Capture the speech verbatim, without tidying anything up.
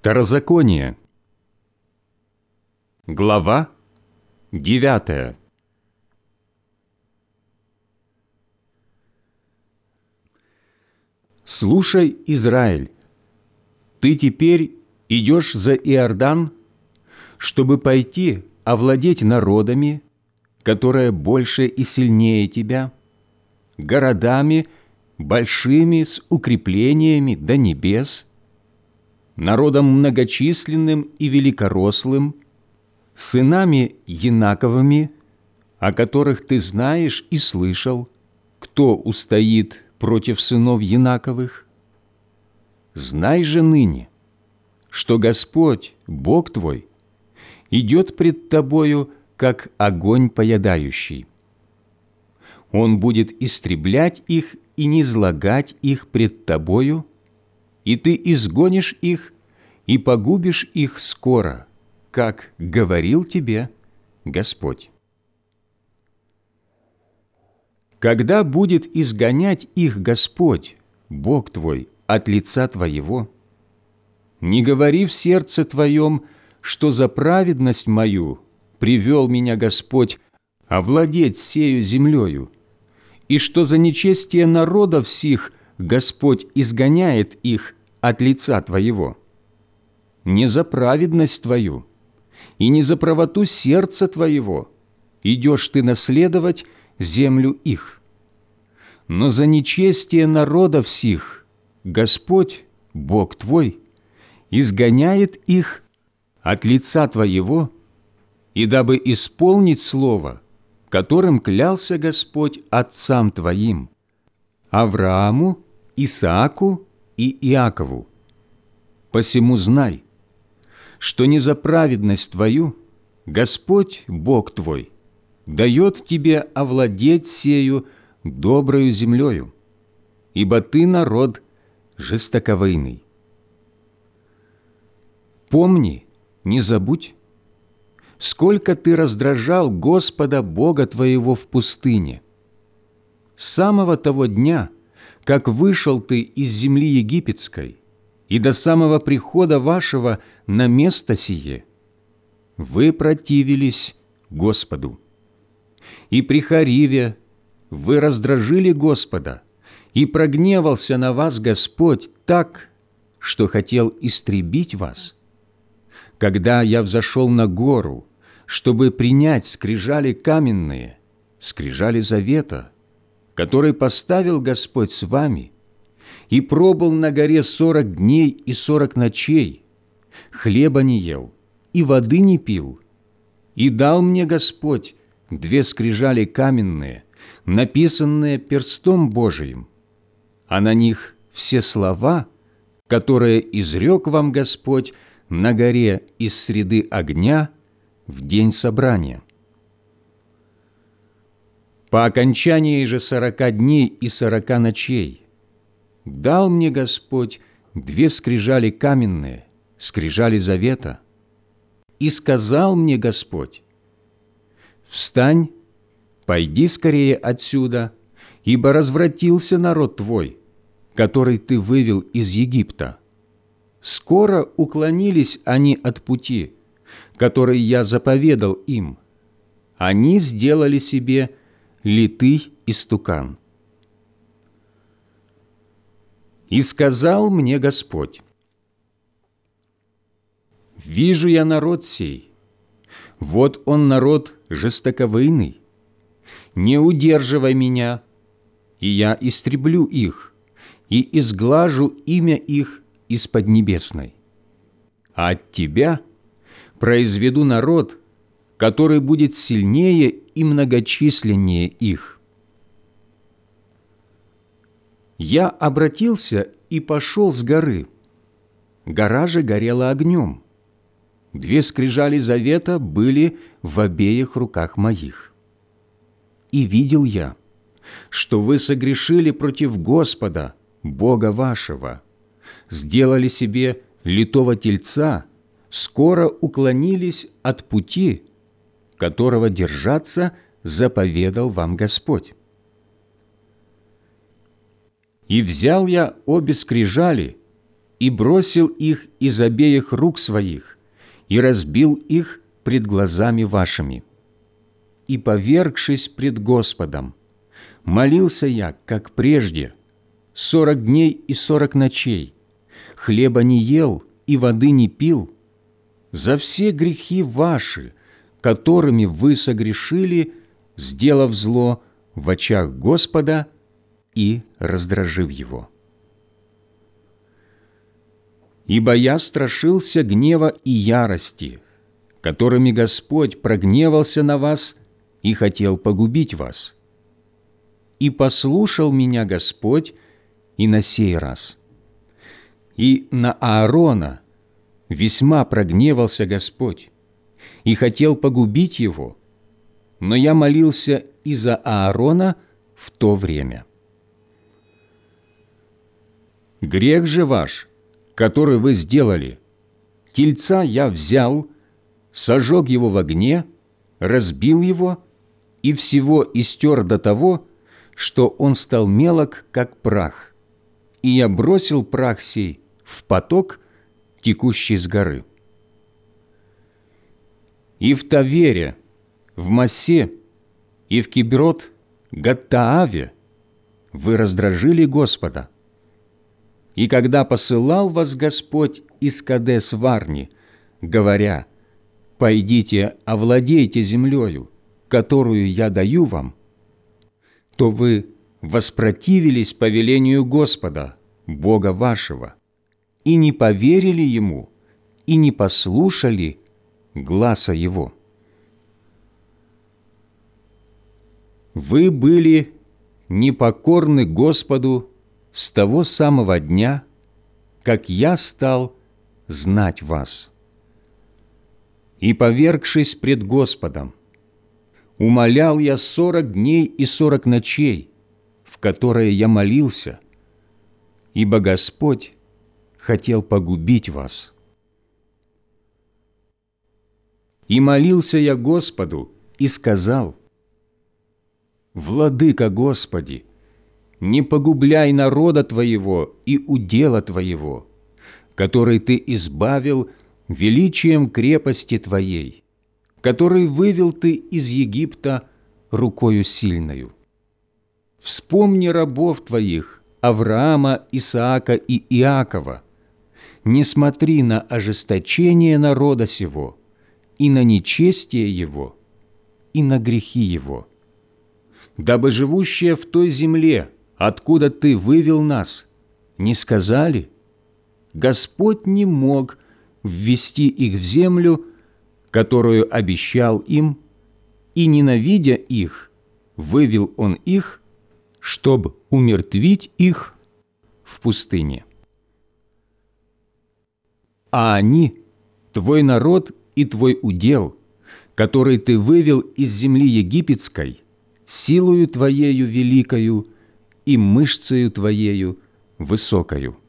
Второзаконие. Глава девятая. «Слушай, Израиль, ты теперь идешь за Иордан, чтобы пойти овладеть народами, которые больше и сильнее тебя, городами большими с укреплениями до небес, народом многочисленным и великорослым, сынами Янаковыми, о которых ты знаешь и слышал, кто устоит против сынов Янаковых. Знай же ныне, что Господь, Бог твой, идет пред тобою, как огонь поедающий. Он будет истреблять их и низлагать их пред тобою, и ты изгонишь их и погубишь их скоро, как говорил тебе Господь. Когда будет изгонять их Господь, Бог твой, от лица твоего, не говори в сердце твоем, что за праведность мою привел меня Господь овладеть сею землею, и что за нечестие народов сих Господь изгоняет их от лица твоего. Не за праведность твою и не за правоту сердца твоего идешь ты наследовать землю их, но за нечестие народов сих Господь, Бог твой, изгоняет их от лица твоего, и дабы исполнить слово, которым клялся Господь отцам твоим, Аврааму, Исааку и Иакову. Посему знай, что не за праведность твою Господь, Бог твой, дает тебе овладеть сею доброю землею, ибо ты народ жестоковыйный. Помни, не забудь, сколько ты раздражал Господа Бога твоего в пустыне. С самого того дня, как вышел ты из земли египетской, и до самого прихода вашего на место сие, вы противились Господу. И при Хариве вы раздражили Господа, и прогневался на вас Господь так, что хотел истребить вас. Когда я взошел на гору, чтобы принять скрижали каменные, скрижали завета, который поставил Господь с вами, и пробыл на горе сорок дней и сорок ночей, хлеба не ел и воды не пил, и дал мне Господь две скрижали каменные, написанные перстом Божиим, а на них все слова, которые изрек вам Господь на горе из среды огня в день собрания. По окончании же сорока дней и сорока ночей дал мне Господь две скрижали каменные, скрижали завета, и сказал мне Господь: «Встань, пойди скорее отсюда, ибо развратился народ твой, который ты вывел из Египта. Скоро уклонились они от пути, который я заповедал им. Они сделали себе литый истукан». И сказал мне Господь: «Вижу я народ сей, вот он народ жестоковыйный. Не удерживай меня, и я истреблю их, и изглажу имя их из поднебесной. А от тебя произведу народ, который будет сильнее и многочисленнее их». Я обратился и пошел с горы. Гора же горела огнем. Две скрижали завета были в обеих руках моих. И видел я, что вы согрешили против Господа, Бога вашего, сделали себе литого тельца, скоро уклонились от пути, которого держаться заповедал вам Господь. И взял я обе скрижали и бросил их из обеих рук своих, и разбил их пред глазами вашими. И, повергшись пред Господом, молился я, как прежде, сорок дней и сорок ночей, хлеба не ел и воды не пил, за все грехи ваши, которыми вы согрешили, сделав зло в очах Господа и раздражив Его. Ибо я страшился гнева и ярости, которыми Господь прогневался на вас и хотел погубить вас. И послушал меня Господь и на сей раз. И на Аарона весьма прогневался Господь и хотел погубить его, но я молился и за Аарона в то время. Грех же ваш, который вы сделали, тельца я взял, сожег его в огне, разбил его и всего истер до того, что он стал мелок, как прах, и я бросил прах сей в поток, текущий с горы. И в Тавере, в Массе, и в Киброт, Гаттааве вы раздражили Господа. И когда посылал вас Господь из Кадес-Варни, говоря: «Пойдите, овладейте землею, которую я даю вам», то вы воспротивились повелению Господа, Бога вашего, и не поверили Ему, и не послушали гласа Его. Вы были непокорны Господу с того самого дня, как я стал знать вас. И, повергшись пред Господом, умолял я сорок дней и сорок ночей, в которые я молился, ибо Господь хотел погубить вас. И молился я Господу и сказал: «Владыка Господи, не погубляй народа Твоего и удела Твоего, который Ты избавил величием крепости Твоей, который вывел Ты из Египта рукою сильною. Вспомни рабов Твоих, Авраама, Исаака и Иакова. Не смотри на ожесточение народа сего, и на нечестие его, и на грехи его. Дабы живущие в той земле, откуда Ты вывел нас, не сказали: Господь не мог ввести их в землю, которую обещал им, и, ненавидя их, вывел Он их, чтобы умертвить их в пустыне. А они, Твой народ и Твой удел, который Ты вывел из земли египетской, силою Твоею великою и мышцею Твоею высокою.